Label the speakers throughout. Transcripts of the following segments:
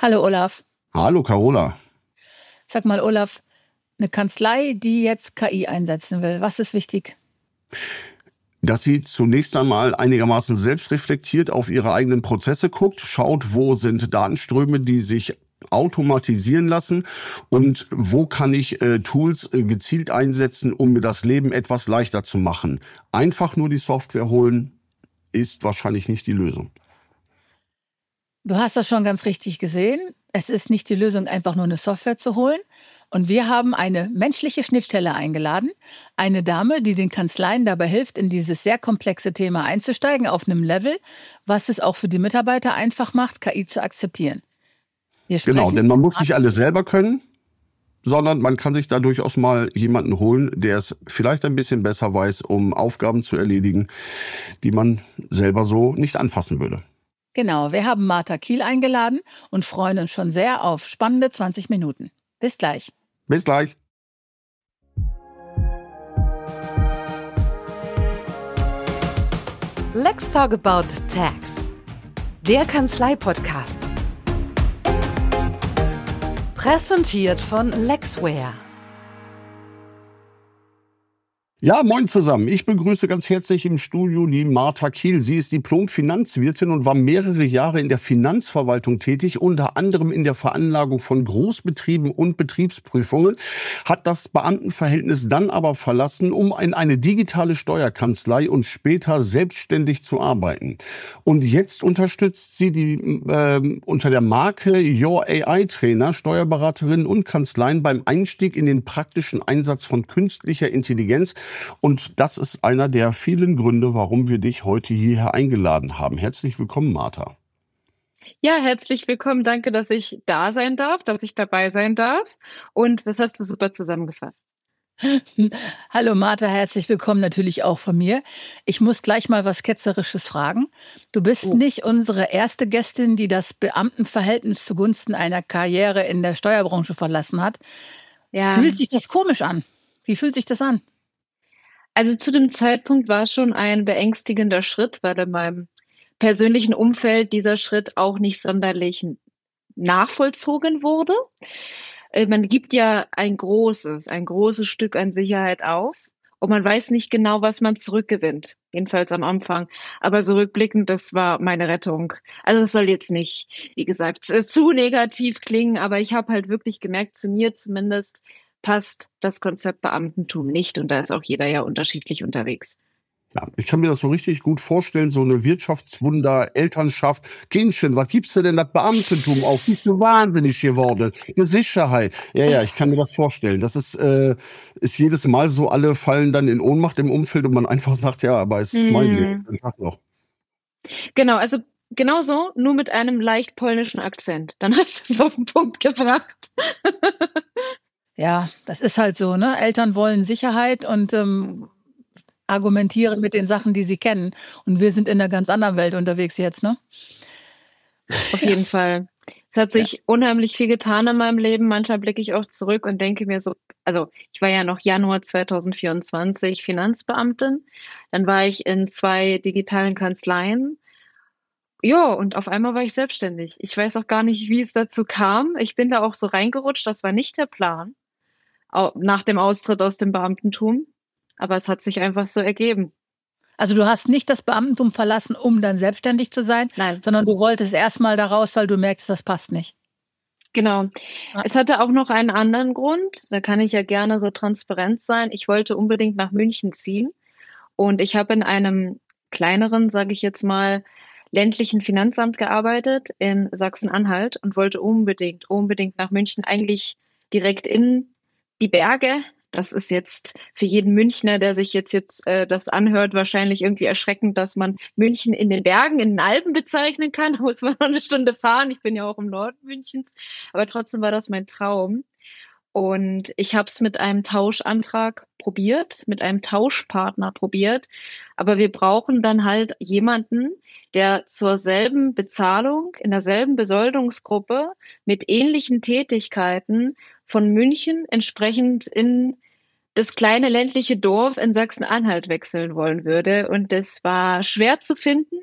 Speaker 1: Hallo Olaf.
Speaker 2: Hallo Carola.
Speaker 1: Sag mal Olaf, eine Kanzlei, die jetzt KI einsetzen will, was ist wichtig?
Speaker 2: Dass sie zunächst einmal einigermaßen selbstreflektiert auf ihre eigenen Prozesse guckt, schaut, wo sind Datenströme, die sich automatisieren lassen und wo kann ich Tools gezielt einsetzen, um mir das Leben etwas leichter zu machen. Einfach nur die Software holen, ist wahrscheinlich nicht die Lösung.
Speaker 1: Du hast das schon ganz richtig gesehen. Es ist nicht die Lösung, einfach nur eine Software zu holen. Und wir haben eine menschliche Schnittstelle eingeladen. Eine Dame, die den Kanzleien dabei hilft, in dieses sehr komplexe Thema einzusteigen, auf einem Level, was es auch für die Mitarbeiter einfach macht, KI zu akzeptieren.
Speaker 2: Genau, denn man muss nicht alles selber können, sondern man kann sich da durchaus mal jemanden holen, der es vielleicht ein bisschen besser weiß, um Aufgaben zu erledigen, die man selber so nicht anfassen würde.
Speaker 1: Genau, wir haben Martha Kiel eingeladen und freuen uns schon sehr auf spannende 20 Minuten. Bis gleich.
Speaker 2: Bis gleich.
Speaker 3: Let's Talk About Tax. Der Kanzlei-Podcast. Präsentiert von Lexware.
Speaker 2: Ja, moin zusammen. Ich begrüße ganz herzlich im Studio die Martha Kiel. Sie ist Diplom-Finanzwirtin und war mehrere Jahre in der Finanzverwaltung tätig, unter anderem in der Veranlagung von Großbetrieben und Betriebsprüfungen, hat das Beamtenverhältnis dann aber verlassen, um in eine digitale Steuerkanzlei und später selbstständig zu arbeiten. Und jetzt unterstützt sie unter der Marke Your AI Trainer Steuerberaterinnen und Kanzleien beim Einstieg in den praktischen Einsatz von künstlicher Intelligenz. Und das ist einer der vielen Gründe, warum wir dich heute hierher eingeladen haben. Herzlich willkommen, Martha.
Speaker 4: Ja, herzlich willkommen. Danke, dass ich da sein darf, dass ich dabei sein darf. Und das hast du super zusammengefasst.
Speaker 1: Hallo Martha, herzlich willkommen natürlich auch von mir. Ich muss gleich mal was Ketzerisches fragen. Du bist nicht unsere erste Gästin, die das Beamtenverhältnis zugunsten einer Karriere in der Steuerbranche verlassen hat.
Speaker 4: Ja.
Speaker 1: Fühlt sich das komisch an? Wie fühlt sich das an?
Speaker 4: Also zu dem Zeitpunkt war es schon ein beängstigender Schritt, weil in meinem persönlichen Umfeld dieser Schritt auch nicht sonderlich nachvollzogen wurde. Man gibt ja ein großes Stück an Sicherheit auf und man weiß nicht genau, was man zurückgewinnt. Jedenfalls am Anfang. Aber so rückblickend, das war meine Rettung. Also es soll jetzt nicht, wie gesagt, zu negativ klingen, aber ich habe halt wirklich gemerkt, zu mir zumindest, passt das Konzept Beamtentum nicht und da ist auch jeder ja unterschiedlich unterwegs.
Speaker 2: Ja, ich kann mir das so richtig gut vorstellen, so eine Wirtschaftswunder, Elternschaft. Kindchen, was gibt's denn das Beamtentum auf? Bist du wahnsinnig geworden? Die Sicherheit. Ja, ich kann mir das vorstellen. Das ist jedes Mal so, alle fallen dann in Ohnmacht im Umfeld und man einfach sagt, ja, aber es ist mein Leben, einfach noch.
Speaker 4: Genau, also genau so, nur mit einem leicht polnischen Akzent. Dann hast du es auf den Punkt gebracht.
Speaker 1: Ja, das ist halt so, ne? Eltern wollen Sicherheit und argumentieren mit den Sachen, die sie kennen. Und wir sind in einer ganz anderen Welt unterwegs jetzt, ne?
Speaker 4: Auf jeden Fall. Es hat sich unheimlich viel getan in meinem Leben. Manchmal blicke ich auch zurück und denke mir so, also ich war ja noch Januar 2024 Finanzbeamtin. Dann war ich in 2 digitalen Kanzleien. Ja, und auf einmal war ich selbstständig. Ich weiß auch gar nicht, wie es dazu kam. Ich bin da auch so reingerutscht. Das war nicht der Plan. Auch nach dem Austritt aus dem Beamtentum. Aber es hat sich einfach so ergeben.
Speaker 1: Also du hast nicht das Beamtentum verlassen, um dann selbstständig zu sein,
Speaker 4: Nein.
Speaker 1: sondern du wolltest erstmal da raus, weil du merkst, das passt nicht.
Speaker 4: Genau.
Speaker 1: Ja.
Speaker 4: Es hatte auch noch einen anderen Grund. Da kann ich ja gerne so transparent sein. Ich wollte unbedingt nach München ziehen. Und ich habe in einem kleineren, sage ich jetzt mal, ländlichen Finanzamt gearbeitet in Sachsen-Anhalt und wollte unbedingt nach München, eigentlich direkt in die Berge. Das ist jetzt für jeden Münchner, der sich jetzt das anhört, wahrscheinlich irgendwie erschreckend, dass man München in den Bergen, in den Alpen bezeichnen kann. Da muss man noch eine Stunde fahren. Ich bin ja auch im Norden Münchens. Aber trotzdem war das mein Traum. Und ich habe es mit einem Tauschantrag probiert, mit einem Tauschpartner probiert. Aber wir brauchen dann halt jemanden, der zur selben Bezahlung, in derselben Besoldungsgruppe, mit ähnlichen Tätigkeiten von München entsprechend in das kleine ländliche Dorf in Sachsen-Anhalt wechseln wollen würde. Und das war schwer zu finden.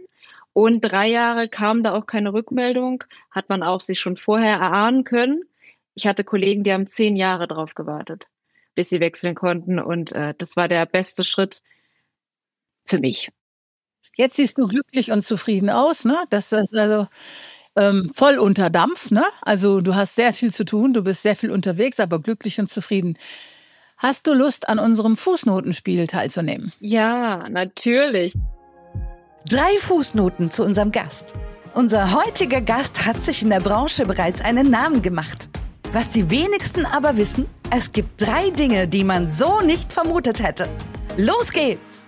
Speaker 4: Und 3 Jahre kam da auch keine Rückmeldung, hat man auch sich schon vorher erahnen können. Ich hatte Kollegen, die haben 10 Jahre drauf gewartet, bis sie wechseln konnten. Und das war der beste Schritt für mich.
Speaker 1: Jetzt siehst du glücklich und zufrieden aus, ne? Das ist also voll unter Dampf, ne? Also du hast sehr viel zu tun, du bist sehr viel unterwegs, aber glücklich und zufrieden. Hast du Lust, an unserem Fußnotenspiel teilzunehmen?
Speaker 4: Ja, natürlich.
Speaker 3: 3 Fußnoten zu unserem Gast. Unser heutiger Gast hat sich in der Branche bereits einen Namen gemacht. Was die wenigsten aber wissen, es gibt 3 Dinge, die man so nicht vermutet hätte. Los geht's!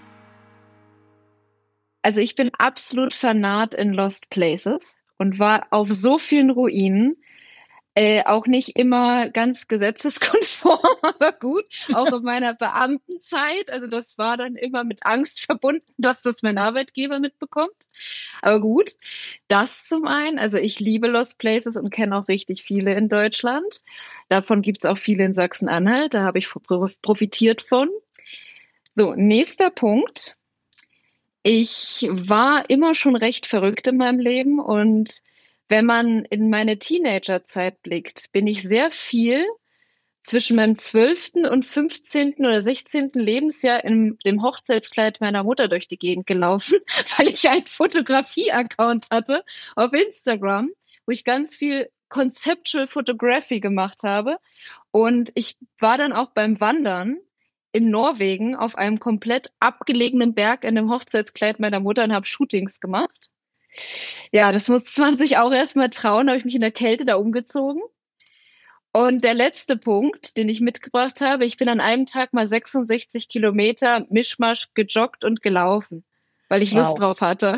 Speaker 4: Also ich bin absolut Fanat in Lost Places und war auf so vielen Ruinen. Auch nicht immer ganz gesetzeskonform, aber gut, auch in meiner Beamtenzeit. Also das war dann immer mit Angst verbunden, dass das mein Arbeitgeber mitbekommt. Aber gut, das zum einen. Also ich liebe Lost Places und kenne auch richtig viele in Deutschland. Davon gibt's auch viele in Sachsen-Anhalt. Da habe ich profitiert von. So, nächster Punkt. Ich war immer schon recht verrückt in meinem Leben und wenn man in meine Teenagerzeit blickt, bin ich sehr viel zwischen meinem 12. und 15. oder 16. Lebensjahr in dem Hochzeitskleid meiner Mutter durch die Gegend gelaufen, weil ich einen Fotografie-Account hatte auf Instagram, wo ich ganz viel Conceptual Photography gemacht habe. Und ich war dann auch beim Wandern in Norwegen auf einem komplett abgelegenen Berg in dem Hochzeitskleid meiner Mutter und habe Shootings gemacht. Ja, das muss man sich auch erstmal trauen. Da habe ich mich in der Kälte da umgezogen. Und der letzte Punkt, den ich mitgebracht habe, ich bin an einem Tag mal 66 Kilometer Mischmasch gejoggt und gelaufen, weil ich Lust drauf hatte.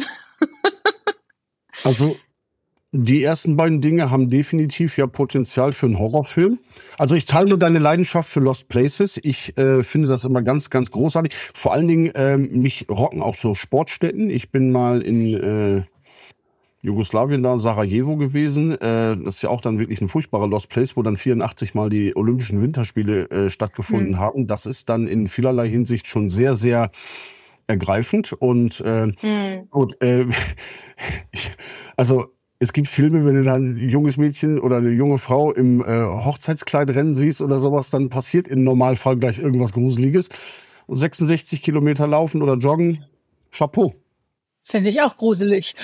Speaker 2: Also die ersten beiden Dinge haben definitiv ja Potenzial für einen Horrorfilm. Also ich teile deine Leidenschaft für Lost Places. Ich finde das immer ganz, ganz großartig. Vor allen Dingen, mich rocken auch so Sportstätten. Ich bin mal in Jugoslawien da, Sarajevo gewesen. Das ist ja auch dann wirklich ein furchtbarer Lost Place, wo dann 84 Mal die Olympischen Winterspiele stattgefunden haben. Das ist dann in vielerlei Hinsicht schon sehr, sehr ergreifend. Und gut, also es gibt Filme, wenn du dann ein junges Mädchen oder eine junge Frau im Hochzeitskleid rennen siehst oder sowas, dann passiert im Normalfall gleich irgendwas Gruseliges. Und 66 Kilometer laufen oder joggen, Chapeau.
Speaker 1: Finde ich auch gruselig.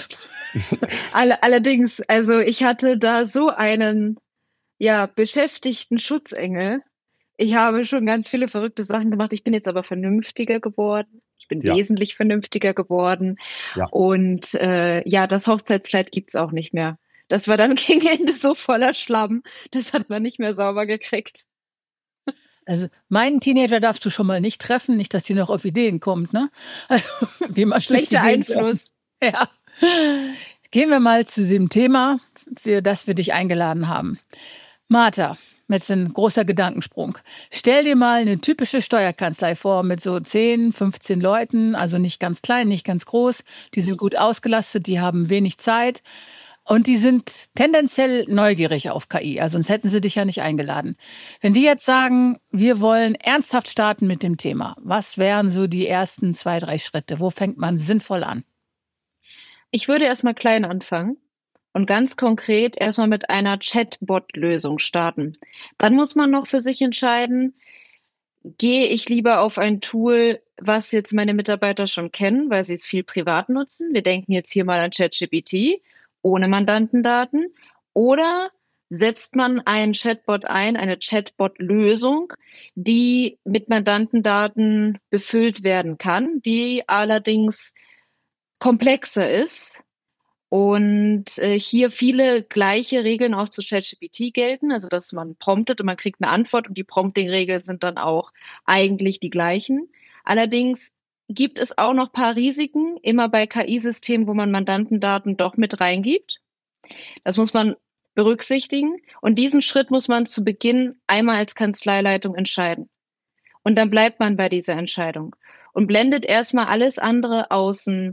Speaker 4: Allerdings, also ich hatte da so einen, ja, beschäftigten Schutzengel. Ich habe schon ganz viele verrückte Sachen gemacht. Ich bin jetzt aber vernünftiger geworden. Ich bin wesentlich vernünftiger geworden. Ja. Und ja, das Hochzeitskleid gibt's auch nicht mehr. Das war dann gegen Ende so voller Schlamm. Das hat man nicht mehr sauber gekriegt.
Speaker 1: Also meinen Teenager darfst du schon mal nicht treffen, nicht, dass die noch auf Ideen kommt, ne? Also wie man
Speaker 4: schlechter Einfluss.
Speaker 1: Ja. Gehen wir mal zu dem Thema, für das wir dich eingeladen haben. Martha, jetzt ein großer Gedankensprung. Stell dir mal eine typische Steuerkanzlei vor mit so 10, 15 Leuten, also nicht ganz klein, nicht ganz groß. Die sind gut ausgelastet, die haben wenig Zeit und die sind tendenziell neugierig auf KI, also sonst hätten sie dich ja nicht eingeladen. Wenn die jetzt sagen, wir wollen ernsthaft starten mit dem Thema, was wären so die ersten 2, 3 Schritte? Wo fängt man sinnvoll an?
Speaker 4: Ich würde erstmal klein anfangen und ganz konkret erstmal mit einer Chatbot-Lösung starten. Dann muss man noch für sich entscheiden, gehe ich lieber auf ein Tool, was jetzt meine Mitarbeiter schon kennen, weil sie es viel privat nutzen. Wir denken jetzt hier mal an ChatGPT, ohne Mandantendaten. Oder setzt man einen Chatbot ein, eine Chatbot-Lösung, die mit Mandantendaten befüllt werden kann, die allerdings komplexer ist und hier viele gleiche Regeln auch zu ChatGPT gelten, also dass man promptet und man kriegt eine Antwort und die Prompting-Regeln sind dann auch eigentlich die gleichen. Allerdings gibt es auch noch ein paar Risiken, immer bei KI-Systemen, wo man Mandantendaten doch mit reingibt. Das muss man berücksichtigen und diesen Schritt muss man zu Beginn einmal als Kanzleileitung entscheiden. Und dann bleibt man bei dieser Entscheidung und blendet erstmal alles andere außen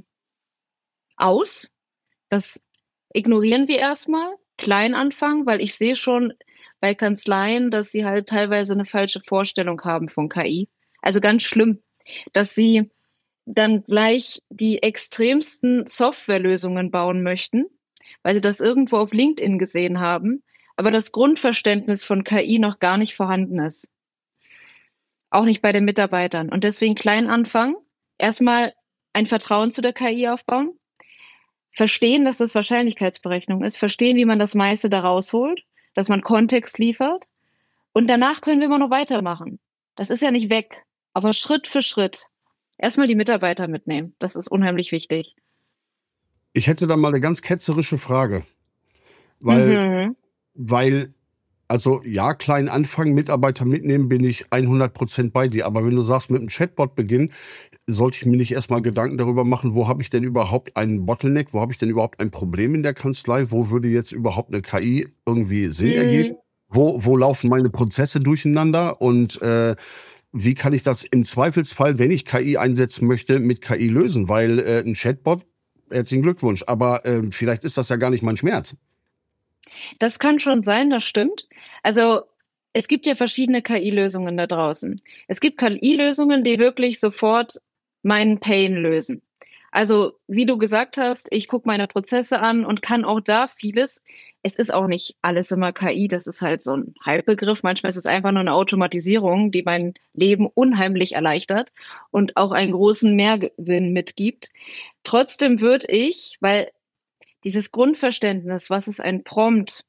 Speaker 4: aus. Das ignorieren wir erstmal, klein anfangen, weil ich sehe schon bei Kanzleien, dass sie halt teilweise eine falsche Vorstellung haben von KI. Also ganz schlimm, dass sie dann gleich die extremsten Softwarelösungen bauen möchten, weil sie das irgendwo auf LinkedIn gesehen haben, aber das Grundverständnis von KI noch gar nicht vorhanden ist. Auch nicht bei den Mitarbeitern. Und deswegen klein anfangen, erstmal ein Vertrauen zu der KI aufbauen, verstehen, dass das Wahrscheinlichkeitsberechnung ist, verstehen, wie man das meiste da rausholt, dass man Kontext liefert und danach können wir immer noch weitermachen. Das ist ja nicht weg, aber Schritt für Schritt. Erstmal die Mitarbeiter mitnehmen, das ist unheimlich wichtig.
Speaker 2: Ich hätte da mal eine ganz ketzerische Frage, weil also ja, klein anfangen, Mitarbeiter mitnehmen, bin ich 100% bei dir. Aber wenn du sagst, mit einem Chatbot beginnen, sollte ich mir nicht erstmal Gedanken darüber machen, wo habe ich denn überhaupt einen Bottleneck, wo habe ich denn überhaupt ein Problem in der Kanzlei, wo würde jetzt überhaupt eine KI irgendwie Sinn ergeben, wo laufen meine Prozesse durcheinander und wie kann ich das im Zweifelsfall, wenn ich KI einsetzen möchte, mit KI lösen? Weil ein Chatbot, herzlichen Glückwunsch, aber vielleicht ist das ja gar nicht mein Schmerz.
Speaker 4: Das kann schon sein, das stimmt. Also es gibt ja verschiedene KI-Lösungen da draußen. Es gibt KI-Lösungen, die wirklich sofort meinen Pain lösen. Also wie du gesagt hast, ich gucke meine Prozesse an und kann auch da vieles. Es ist auch nicht alles immer KI, das ist halt so ein Halbbegriff. Manchmal ist es einfach nur eine Automatisierung, die mein Leben unheimlich erleichtert und auch einen großen Mehrgewinn mitgibt. Trotzdem würde ich, weil dieses Grundverständnis, was ist ein Prompt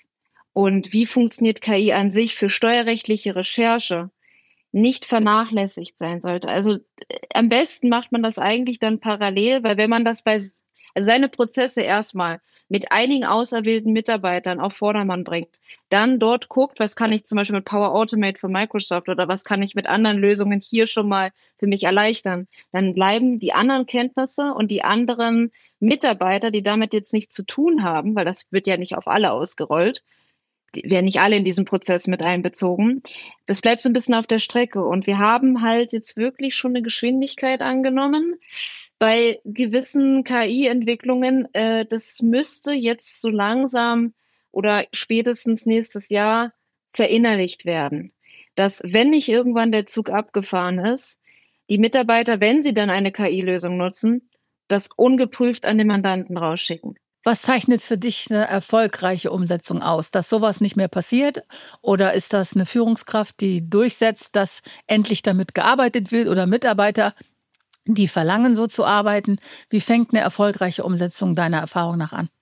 Speaker 4: und wie funktioniert KI an sich für steuerrechtliche Recherche, nicht vernachlässigt sein sollte. Also am besten macht man das eigentlich dann parallel, weil wenn man das also seine Prozesse erstmal mit einigen auserwählten Mitarbeitern auf Vordermann bringt, dann dort guckt, was kann ich zum Beispiel mit Power Automate von Microsoft oder was kann ich mit anderen Lösungen hier schon mal für mich erleichtern, dann bleiben die anderen Kenntnisse und die anderen Mitarbeiter, die damit jetzt nichts zu tun haben, weil das wird ja nicht auf alle ausgerollt, die werden nicht alle in diesen Prozess mit einbezogen. Das bleibt so ein bisschen auf der Strecke. Und wir haben halt jetzt wirklich schon eine Geschwindigkeit angenommen bei gewissen KI-Entwicklungen. Das müsste jetzt so langsam oder spätestens nächstes Jahr verinnerlicht werden. Dass, wenn nicht irgendwann der Zug abgefahren ist, die Mitarbeiter, wenn sie dann eine KI-Lösung nutzen, das ungeprüft an den Mandanten rausschicken.
Speaker 1: Was zeichnet für dich eine erfolgreiche Umsetzung aus? Dass sowas nicht mehr passiert? Oder ist das eine Führungskraft, die durchsetzt, dass endlich damit gearbeitet wird oder Mitarbeiter, die verlangen, so zu arbeiten? Wie fängt eine erfolgreiche Umsetzung deiner Erfahrung nach an?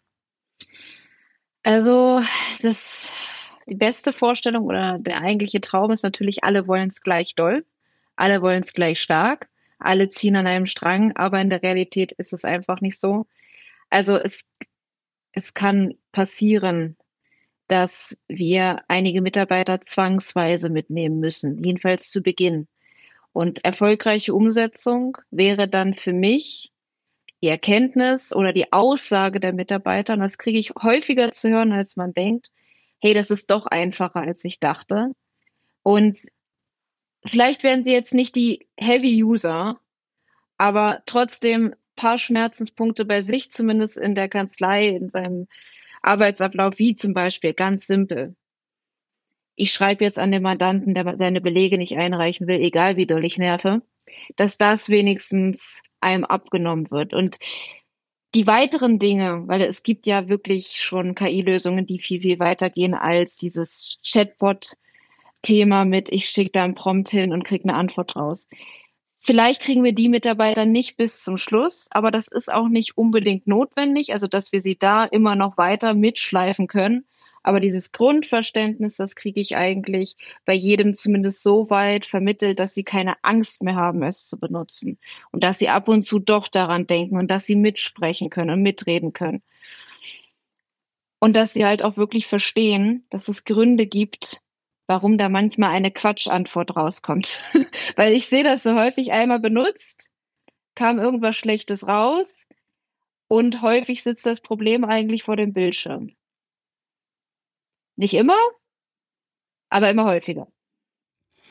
Speaker 4: Also die beste Vorstellung oder der eigentliche Traum ist natürlich, alle wollen es gleich doll, alle wollen es gleich stark, alle ziehen an einem Strang, aber in der Realität ist es einfach nicht so. Also es kann passieren, dass wir einige Mitarbeiter zwangsweise mitnehmen müssen, jedenfalls zu Beginn. Und erfolgreiche Umsetzung wäre dann für mich die Erkenntnis oder die Aussage der Mitarbeiter, und das kriege ich häufiger zu hören, als man denkt, hey, das ist doch einfacher, als ich dachte. Und vielleicht werden sie jetzt nicht die Heavy User, aber trotzdem paar Schmerzenspunkte bei sich, zumindest in der Kanzlei, in seinem Arbeitsablauf, wie zum Beispiel, ganz simpel. Ich schreibe jetzt an den Mandanten, der seine Belege nicht einreichen will, egal wie doll ich nerve, dass das wenigstens einem abgenommen wird. Und die weiteren Dinge, weil es gibt ja wirklich schon KI-Lösungen, die viel, viel weitergehen als dieses Chatbot-Thema mit, ich schicke da einen Prompt hin und kriege eine Antwort raus. Vielleicht kriegen wir die Mitarbeiter nicht bis zum Schluss, aber das ist auch nicht unbedingt notwendig, also dass wir sie da immer noch weiter mitschleifen können. Aber dieses Grundverständnis, das kriege ich eigentlich bei jedem zumindest so weit vermittelt, dass sie keine Angst mehr haben, es zu benutzen. Und dass sie ab und zu doch daran denken und dass sie mitsprechen können und mitreden können. Und dass sie halt auch wirklich verstehen, dass es Gründe gibt, warum da manchmal eine Quatschantwort rauskommt. Weil ich sehe das so häufig, einmal benutzt, kam irgendwas Schlechtes raus und häufig sitzt das Problem eigentlich vor dem Bildschirm. Nicht immer, aber immer häufiger.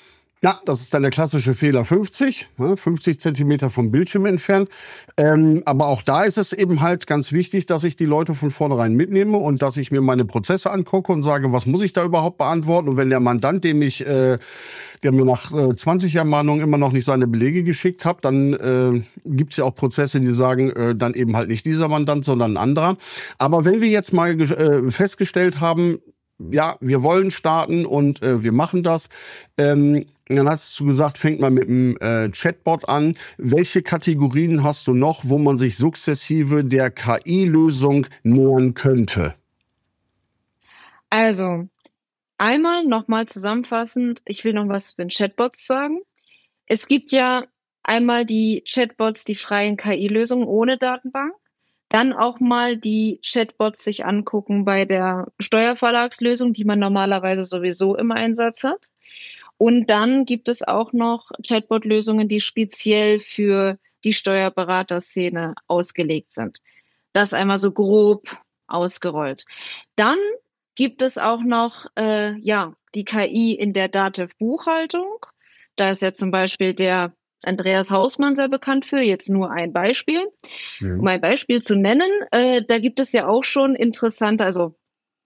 Speaker 2: Ja, das ist dann der klassische Fehler 50, 50 Zentimeter vom Bildschirm entfernt. Aber auch da ist es eben halt ganz wichtig, dass ich die Leute von vornherein mitnehme und dass ich mir meine Prozesse angucke und sage, was muss ich da überhaupt beantworten? Und wenn der Mandant, der mir nach 20 Ermahnungen immer noch nicht seine Belege geschickt hat, dann gibt es ja auch Prozesse, die sagen, dann eben halt nicht dieser Mandant, sondern ein anderer. Aber wenn wir jetzt mal festgestellt haben, ja, wir wollen starten und wir machen das. Dann hast du gesagt, fängt mal mit dem Chatbot an. Welche Kategorien hast du noch, wo man sich sukzessive der KI-Lösung nähern könnte?
Speaker 4: Also, einmal nochmal zusammenfassend, ich will noch was zu den Chatbots sagen. Es gibt ja einmal die Chatbots, die freien KI-Lösungen ohne Datenbank. Dann auch mal die Chatbots sich angucken bei der Steuerverlagslösung, die man normalerweise sowieso im Einsatz hat. Und dann gibt es auch noch Chatbot-Lösungen, die speziell für die Steuerberaterszene ausgelegt sind. Das einmal so grob ausgerollt. Dann gibt es auch noch die KI in der DATEV-Buchhaltung. Da ist ja zum Beispiel der Andreas Hausmann sehr bekannt für, jetzt nur ein Beispiel. Ja. Um ein Beispiel zu nennen, da gibt es ja auch schon interessante, also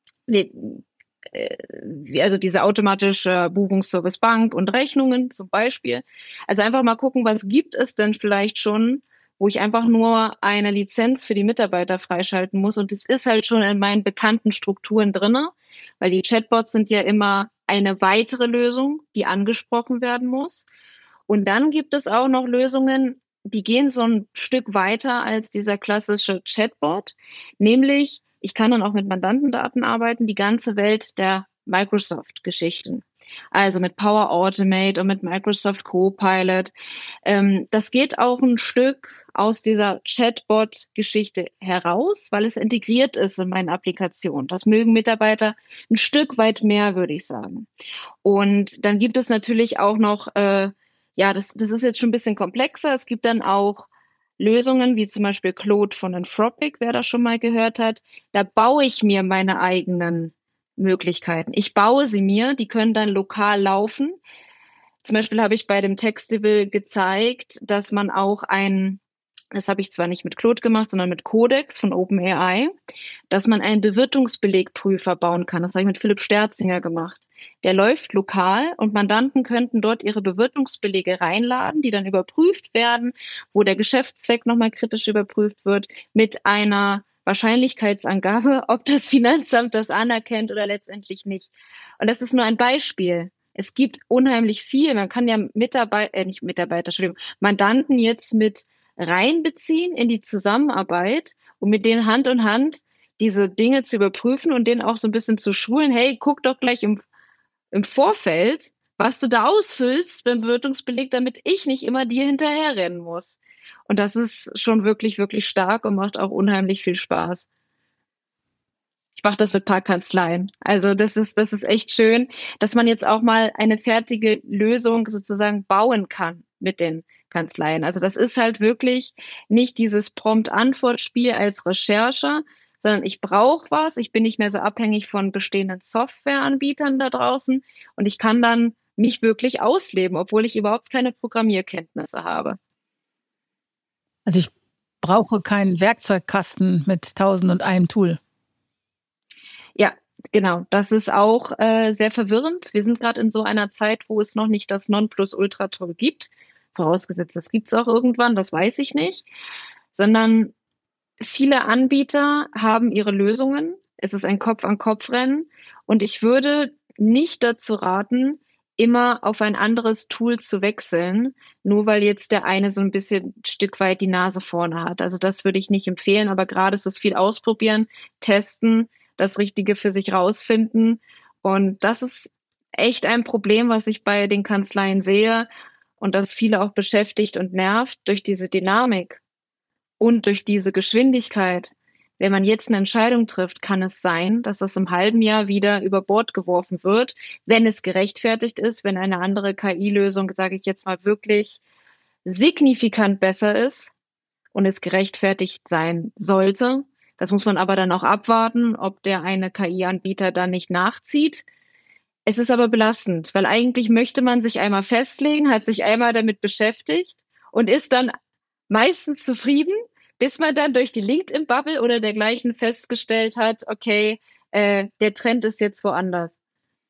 Speaker 4: diese automatische Buchungsservice Bank und Rechnungen zum Beispiel. Also einfach mal gucken, was gibt es denn vielleicht schon, wo ich einfach nur eine Lizenz für die Mitarbeiter freischalten muss. Und es ist halt schon in meinen bekannten Strukturen drinne, weil die Chatbots sind ja immer eine weitere Lösung, die angesprochen werden muss. Und dann gibt es auch noch Lösungen, die gehen so ein Stück weiter als dieser klassische Chatbot. Nämlich, ich kann dann auch mit Mandantendaten arbeiten, die ganze Welt der Microsoft-Geschichten. Also mit Power Automate und mit Microsoft Copilot. Das geht auch ein Stück aus dieser Chatbot-Geschichte heraus, weil es integriert ist in meinen Applikationen. Das mögen Mitarbeiter ein Stück weit mehr, würde ich sagen. Und dann gibt es natürlich auch noch das ist jetzt schon ein bisschen komplexer. Es gibt dann auch Lösungen, wie zum Beispiel Claude von Anthropic, wer das schon mal gehört hat. Da baue ich mir meine eigenen Möglichkeiten. Ich baue sie mir, die können dann lokal laufen. Zum Beispiel habe ich bei dem Textable gezeigt, dass man auch das habe ich zwar nicht mit Claude gemacht, sondern mit Codex von OpenAI, dass man einen Bewirtungsbelegprüfer bauen kann. Das habe ich mit Philipp Sterzinger gemacht. Der läuft lokal und Mandanten könnten dort ihre Bewirtungsbelege reinladen, die dann überprüft werden, wo der Geschäftszweck nochmal kritisch überprüft wird, mit einer Wahrscheinlichkeitsangabe, ob das Finanzamt das anerkennt oder letztendlich nicht. Und das ist nur ein Beispiel. Es gibt unheimlich viel. Man kann ja Mandanten jetzt mit reinbeziehen in die Zusammenarbeit und mit denen Hand in Hand diese Dinge zu überprüfen und denen auch so ein bisschen zu schulen. Hey, guck doch gleich im Vorfeld, was du da ausfüllst beim Bewirtungsbeleg, damit ich nicht immer dir hinterherrennen muss. Und das ist schon wirklich, wirklich stark und macht auch unheimlich viel Spaß. Ich mache das mit ein paar Kanzleien. Also das ist echt schön, dass man jetzt auch mal eine fertige Lösung sozusagen bauen kann mit den Kanzleien. Also das ist halt wirklich nicht dieses Prompt-Antwort-Spiel als Recherche, sondern ich brauche was. Ich bin nicht mehr so abhängig von bestehenden Softwareanbietern da draußen und ich kann dann mich wirklich ausleben, obwohl ich überhaupt keine Programmierkenntnisse habe.
Speaker 1: Also ich brauche keinen Werkzeugkasten mit 1001 Tool.
Speaker 4: Ja, genau. Das ist auch sehr verwirrend. Wir sind gerade in so einer Zeit, wo es noch nicht das Nonplusultra-Tool gibt. Vorausgesetzt, das gibt's auch irgendwann, das weiß ich nicht. Sondern viele Anbieter haben ihre Lösungen. Es ist ein Kopf-an-Kopf-Rennen. Und ich würde nicht dazu raten, immer auf ein anderes Tool zu wechseln, nur weil jetzt der eine so ein bisschen ein Stück weit die Nase vorne hat. Also das würde ich nicht empfehlen, aber gerade ist es viel ausprobieren, testen, das Richtige für sich rausfinden. Und das ist echt ein Problem, was ich bei den Kanzleien sehe und das viele auch beschäftigt und nervt durch diese Dynamik und durch diese Geschwindigkeit. Wenn man jetzt eine Entscheidung trifft, kann es sein, dass das im halben Jahr wieder über Bord geworfen wird, wenn es gerechtfertigt ist, wenn eine andere KI-Lösung, sage ich jetzt mal, wirklich signifikant besser ist und es gerechtfertigt sein sollte. Das muss man aber dann auch abwarten, ob der eine KI-Anbieter dann nicht nachzieht. Es ist aber belastend, weil eigentlich möchte man sich einmal festlegen, hat sich einmal damit beschäftigt und ist dann meistens zufrieden, bis man dann durch die LinkedIn-Bubble oder dergleichen festgestellt hat, okay, der Trend ist jetzt woanders.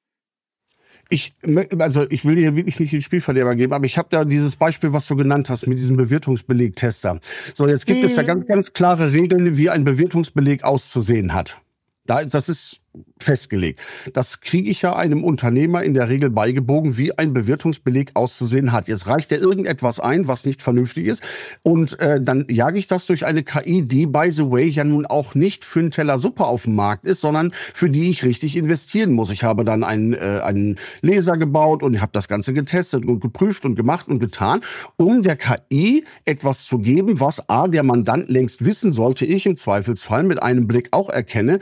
Speaker 2: Ich will dir wirklich nicht den Spielverderber geben, aber ich habe da dieses Beispiel, was du genannt hast, mit diesem Bewirtungsbelegtester. So, jetzt gibt es ja ganz, ganz klare Regeln, wie ein Bewirtungsbeleg auszusehen hat. Das ist festgelegt. Das kriege ich ja einem Unternehmer in der Regel beigebogen, wie ein Bewirtungsbeleg auszusehen hat. Jetzt reicht er irgendetwas ein, was nicht vernünftig ist, und dann jage ich das durch eine KI, die, by the way, ja nun auch nicht für einen Teller Suppe auf dem Markt ist, sondern für die ich richtig investieren muss. Ich habe dann einen Laser gebaut und habe das Ganze getestet und geprüft und gemacht und getan, um der KI etwas zu geben, was der Mandant längst wissen sollte, ich im Zweifelsfall mit einem Blick auch erkenne.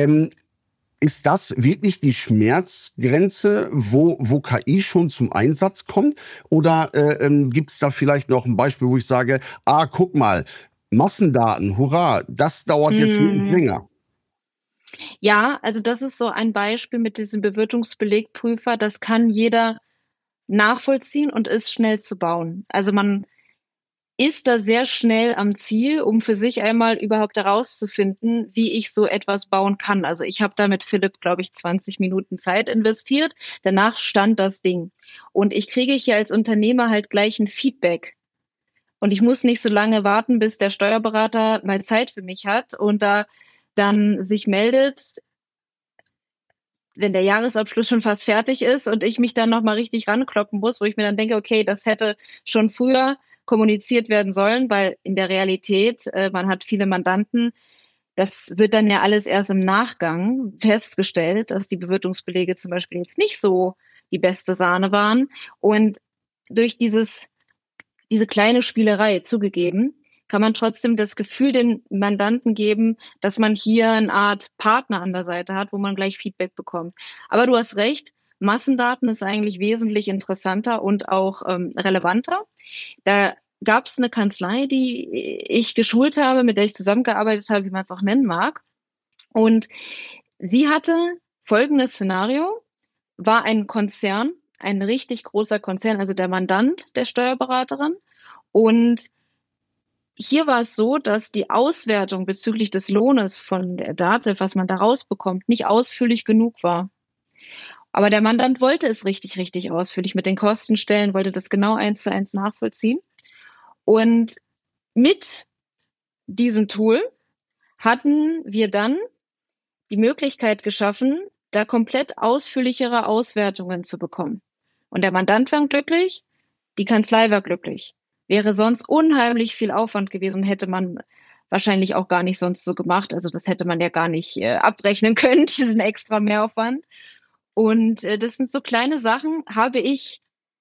Speaker 2: Ist das wirklich die Schmerzgrenze, wo KI schon zum Einsatz kommt? Oder gibt es da vielleicht noch ein Beispiel, wo ich sage, guck mal, Massendaten, hurra, das dauert jetzt wirklich länger?
Speaker 4: Ja, also das ist so ein Beispiel mit diesem Bewirtungsbelegprüfer. Das kann jeder nachvollziehen und ist schnell zu bauen. Also man ist da sehr schnell am Ziel, um für sich einmal überhaupt herauszufinden, wie ich so etwas bauen kann. Also ich habe da mit Philipp, glaube ich, 20 Minuten Zeit investiert. Danach stand das Ding. Und ich kriege hier als Unternehmer halt gleich ein Feedback. Und ich muss nicht so lange warten, bis der Steuerberater mal Zeit für mich hat und da dann sich meldet, wenn der Jahresabschluss schon fast fertig ist und ich mich dann nochmal richtig rankloppen muss, wo ich mir dann denke, okay, das hätte schon früher kommuniziert werden sollen, weil in der Realität, man hat viele Mandanten, das wird dann ja alles erst im Nachgang festgestellt, dass die Bewirtungsbelege zum Beispiel jetzt nicht so die beste Sahne waren. Und durch diese kleine Spielerei zugegeben, kann man trotzdem das Gefühl den Mandanten geben, dass man hier eine Art Partner an der Seite hat, wo man gleich Feedback bekommt. Aber du hast recht, Massendaten ist eigentlich wesentlich interessanter und auch relevanter. Da gab es eine Kanzlei, die ich geschult habe, mit der ich zusammengearbeitet habe, wie man es auch nennen mag. Und sie hatte folgendes Szenario, war ein Konzern, ein richtig großer Konzern, also der Mandant der Steuerberaterin. Und hier war es so, dass die Auswertung bezüglich des Lohnes von der Dativ, was man da rausbekommt, nicht ausführlich genug war. Aber der Mandant wollte es richtig, richtig ausführlich mit den Kostenstellen, wollte das genau 1:1 nachvollziehen. Und mit diesem Tool hatten wir dann die Möglichkeit geschaffen, da komplett ausführlichere Auswertungen zu bekommen. Und der Mandant war glücklich, die Kanzlei war glücklich. Wäre sonst unheimlich viel Aufwand gewesen, hätte man wahrscheinlich auch gar nicht sonst so gemacht. Also das hätte man ja gar nicht abrechnen können, diesen extra Mehraufwand. Und das sind so kleine Sachen, habe ich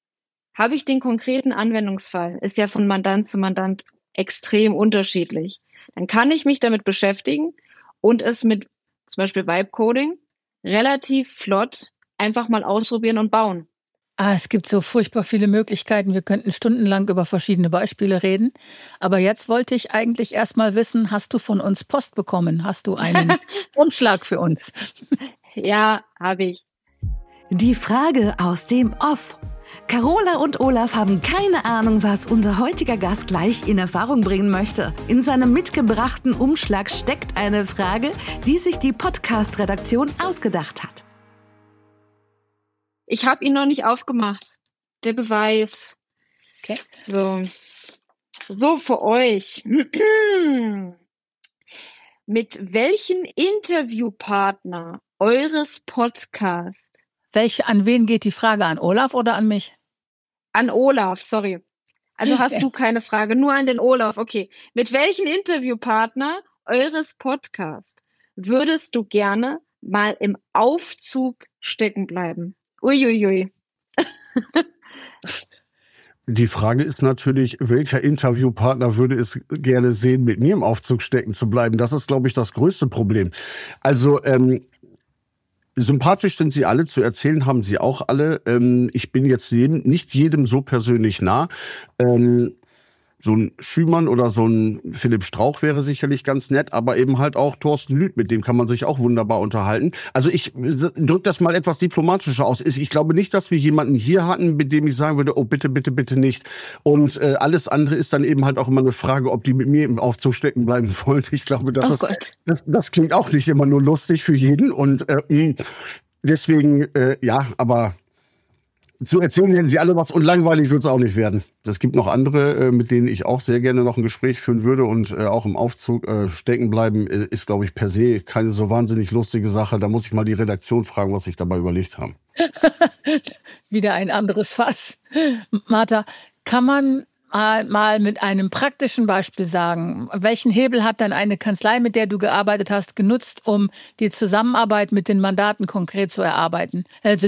Speaker 4: den konkreten Anwendungsfall, ist ja von Mandant zu Mandant extrem unterschiedlich. Dann kann ich mich damit beschäftigen und es mit zum Beispiel Vibe-Coding relativ flott einfach mal ausprobieren und bauen.
Speaker 1: Es gibt so furchtbar viele Möglichkeiten. Wir könnten stundenlang über verschiedene Beispiele reden. Aber jetzt wollte ich eigentlich erst mal wissen, hast du von uns Post bekommen? Hast du einen Umschlag für uns?
Speaker 4: Ja, habe ich.
Speaker 3: Die Frage aus dem Off. Carola und Olaf haben keine Ahnung, was unser heutiger Gast gleich in Erfahrung bringen möchte. In seinem mitgebrachten Umschlag steckt eine Frage, die sich die Podcast-Redaktion ausgedacht hat.
Speaker 4: Ich habe ihn noch nicht aufgemacht. Der Beweis.
Speaker 1: Okay.
Speaker 4: So für euch. Mit welchen Interviewpartner eures Podcasts?
Speaker 1: An wen geht die Frage? An Olaf oder an mich?
Speaker 4: An Olaf, sorry. Also hast du keine Frage, nur an den Olaf. Okay. Mit welchen Interviewpartner eures Podcasts würdest du gerne mal im Aufzug stecken bleiben? Uiuiui.
Speaker 2: Die Frage ist natürlich, welcher Interviewpartner würde es gerne sehen, mit mir im Aufzug stecken zu bleiben? Das ist, glaube ich, das größte Problem. Also, sympathisch sind sie alle, zu erzählen haben sie auch alle. Ich bin jetzt nicht jedem so persönlich nah. So ein Schümann oder so ein Philipp Strauch wäre sicherlich ganz nett, aber eben halt auch Thorsten Lüth, mit dem kann man sich auch wunderbar unterhalten. Also ich drücke das mal etwas diplomatischer aus. Ich glaube nicht, dass wir jemanden hier hatten, mit dem ich sagen würde, oh bitte, bitte, bitte nicht. Und alles andere ist dann eben halt auch immer eine Frage, ob die mit mir im Aufzug stecken bleiben wollen. Ich glaube, das klingt auch nicht immer nur lustig für jeden. Und deswegen, aber zu erzählen werden sie alle was und langweilig wird es auch nicht werden. Es gibt noch andere, mit denen ich auch sehr gerne noch ein Gespräch führen würde und auch im Aufzug stecken bleiben, ist, glaube ich, per se keine so wahnsinnig lustige Sache. Da muss ich mal die Redaktion fragen, was sich dabei überlegt haben.
Speaker 1: Wieder ein anderes Fass. Martha, kann man mal mit einem praktischen Beispiel sagen, welchen Hebel hat dann eine Kanzlei, mit der du gearbeitet hast, genutzt, um die Zusammenarbeit mit den Mandaten konkret zu erarbeiten,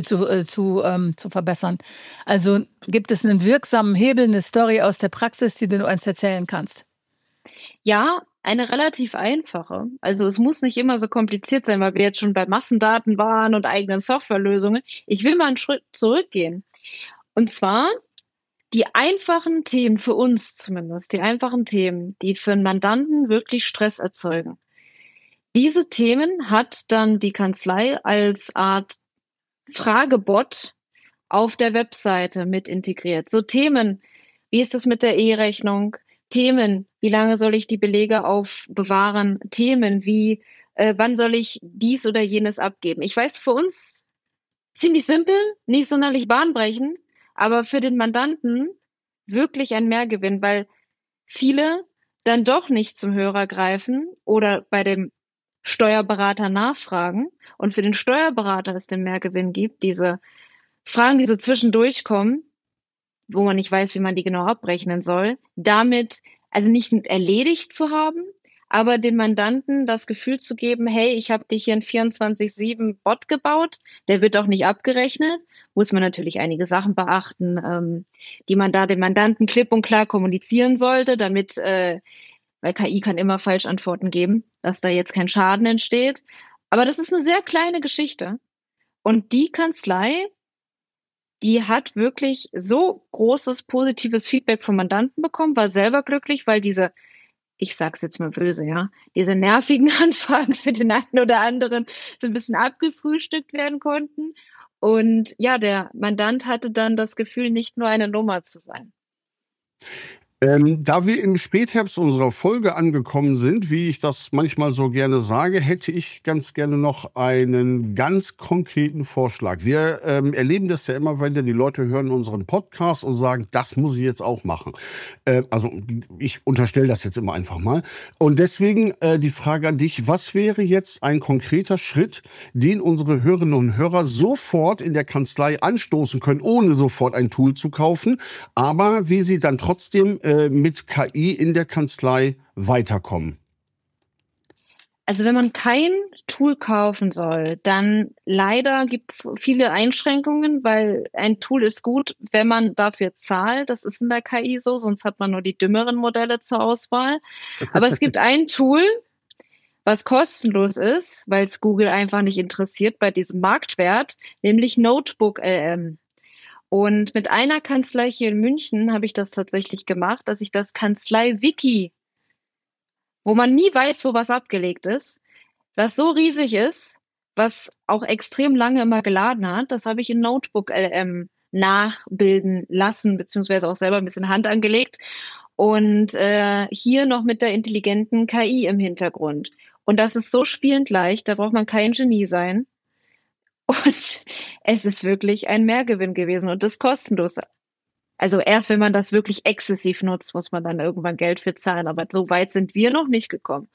Speaker 1: zu verbessern? Also gibt es einen wirksamen Hebel, eine Story aus der Praxis, die du uns erzählen kannst?
Speaker 4: Ja, eine relativ einfache. Also es muss nicht immer so kompliziert sein, weil wir jetzt schon bei Massendaten waren und eigenen Softwarelösungen. Ich will mal einen Schritt zurückgehen. Und zwar die einfachen Themen, für uns zumindest, die einfachen Themen, die für einen Mandanten wirklich Stress erzeugen. Diese Themen hat dann die Kanzlei als Art Fragebot auf der Webseite mit integriert. So Themen, wie ist es mit der E-Rechnung? Themen, wie lange soll ich die Belege aufbewahren? Themen wie, wann soll ich dies oder jenes abgeben? Ich weiß, für uns ziemlich simpel, nicht sonderlich bahnbrechend, aber für den Mandanten wirklich ein Mehrgewinn, weil viele dann doch nicht zum Hörer greifen oder bei dem Steuerberater nachfragen und für den Steuerberater es den Mehrgewinn gibt, diese Fragen, die so zwischendurch kommen, wo man nicht weiß, wie man die genau abrechnen soll, damit also nicht erledigt zu haben, aber dem Mandanten das Gefühl zu geben, hey, ich habe dir hier einen 24/7 Bot gebaut, der wird auch nicht abgerechnet, muss man natürlich einige Sachen beachten, die man da dem Mandanten klipp und klar kommunizieren sollte, damit, weil KI kann immer Falschantworten geben, dass da jetzt kein Schaden entsteht. Aber das ist eine sehr kleine Geschichte. Und die Kanzlei, die hat wirklich so großes positives Feedback vom Mandanten bekommen, war selber glücklich, weil ich sag's jetzt mal böse, ja, diese nervigen Anfragen für den einen oder anderen so ein bisschen abgefrühstückt werden konnten. Und ja, der Mandant hatte dann das Gefühl, nicht nur eine Nummer zu sein.
Speaker 2: Da wir im Spätherbst unserer Folge angekommen sind, wie ich das manchmal so gerne sage, hätte ich ganz gerne noch einen ganz konkreten Vorschlag. Wir erleben das ja immer, wenn die Leute hören unseren Podcast und sagen, das muss ich jetzt auch machen. Also ich unterstelle das jetzt immer einfach mal. Und deswegen die Frage an dich, was wäre jetzt ein konkreter Schritt, den unsere Hörerinnen und Hörer sofort in der Kanzlei anstoßen können, ohne sofort ein Tool zu kaufen, aber wie sie dann trotzdem mit KI in der Kanzlei weiterkommen?
Speaker 4: Also wenn man kein Tool kaufen soll, dann leider gibt es viele Einschränkungen, weil ein Tool ist gut, wenn man dafür zahlt. Das ist in der KI so, sonst hat man nur die dümmeren Modelle zur Auswahl. Aber es gibt ein Tool, was kostenlos ist, weil es Google einfach nicht interessiert bei diesem Marktwert, nämlich Notebook LM. Und mit einer Kanzlei hier in München habe ich das tatsächlich gemacht, dass ich das Kanzlei-Wiki, wo man nie weiß, wo was abgelegt ist, was so riesig ist, was auch extrem lange immer geladen hat, das habe ich in Notebook LM nachbilden lassen, beziehungsweise auch selber ein bisschen Hand angelegt. Und hier noch mit der intelligenten KI im Hintergrund. Und das ist so spielend leicht, da braucht man kein Genie sein. Und es ist wirklich ein Mehrgewinn gewesen und das kostenlos. Also erst wenn man das wirklich exzessiv nutzt, muss man dann irgendwann Geld für zahlen. Aber so weit sind wir noch nicht gekommen.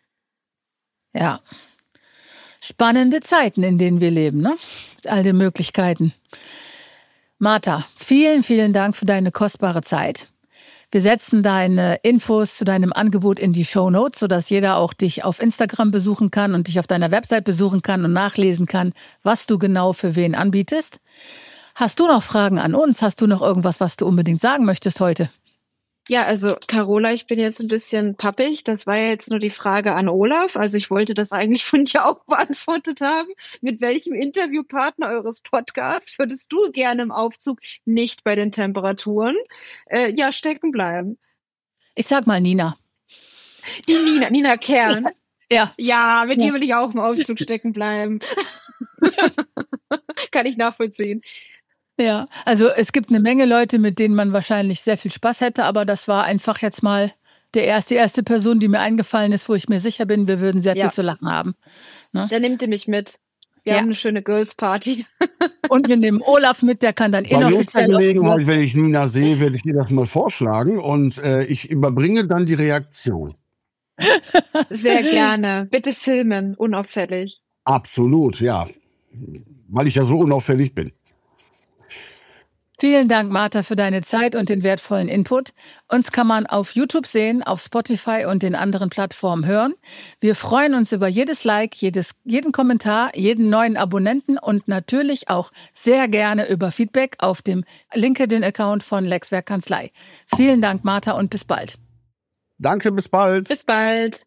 Speaker 1: Ja. Spannende Zeiten, in denen wir leben, ne? Mit all den Möglichkeiten. Martha, vielen, vielen Dank für deine kostbare Zeit. Wir setzen deine Infos zu deinem Angebot in die Shownotes, sodass jeder auch dich auf Instagram besuchen kann und dich auf deiner Website besuchen kann und nachlesen kann, was du genau für wen anbietest. Hast du noch Fragen an uns? Hast du noch irgendwas, was du unbedingt sagen möchtest heute?
Speaker 4: Ja, also Carola, ich bin jetzt ein bisschen pappig. Das war ja jetzt nur die Frage an Olaf. Also ich wollte das eigentlich von dir auch beantwortet haben. Mit welchem Interviewpartner eures Podcasts würdest du gerne im Aufzug nicht bei den Temperaturen stecken bleiben?
Speaker 1: Ich sag mal Nina.
Speaker 4: Die Nina Kern.
Speaker 1: Ja.
Speaker 4: Ja, mit dir will ich auch im Aufzug stecken bleiben. Kann ich nachvollziehen.
Speaker 1: Ja, also es gibt eine Menge Leute, mit denen man wahrscheinlich sehr viel Spaß hätte, aber das war einfach jetzt mal die erste Person, die mir eingefallen ist, wo ich mir sicher bin, wir würden sehr viel zu lachen haben. Ne?
Speaker 4: Der nimmt ihr mich mit. Wir haben eine schöne Girls-Party.
Speaker 1: Und wir nehmen Olaf mit, der kann dann
Speaker 2: inoffiziell... Bei nächster Gelegenheit, wenn ich Nina sehe, werde ich ihr das mal vorschlagen und ich überbringe dann die Reaktion.
Speaker 4: Sehr gerne. Bitte filmen, unauffällig.
Speaker 2: Absolut, ja. Weil ich ja so unauffällig bin.
Speaker 1: Vielen Dank, Martha, für deine Zeit und den wertvollen Input. Uns kann man auf YouTube sehen, auf Spotify und den anderen Plattformen hören. Wir freuen uns über jedes Like, jeden Kommentar, jeden neuen Abonnenten und natürlich auch sehr gerne über Feedback auf dem LinkedIn-Account von Lexwerk Kanzlei. Vielen Dank, Martha, und bis bald.
Speaker 2: Danke, bis bald.
Speaker 4: Bis bald.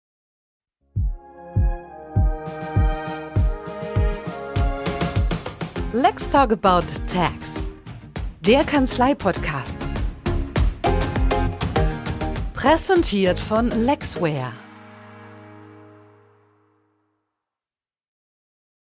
Speaker 3: Let's Talk About Tax. Der Kanzlei-Podcast. Präsentiert von Lexware.